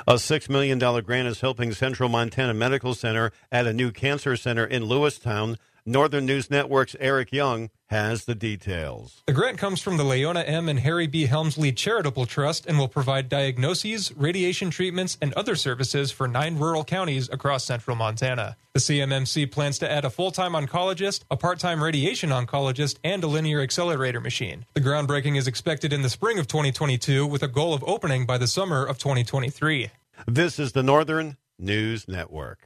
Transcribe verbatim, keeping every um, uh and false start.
A six million dollars grant is helping Central Montana Medical Center add a new cancer center in Lewistown. Northern News Network's Eric Young has the details. The grant comes from the Leona M. and Harry B. Helmsley Charitable Trust and will provide diagnoses, radiation treatments, and other services for nine rural counties across central Montana. The C M M C plans to add a full-time oncologist, a part-time radiation oncologist, and a linear accelerator machine. The groundbreaking is expected in the spring of twenty twenty-two with a goal of opening by the summer of twenty twenty-three. This is the Northern News Network.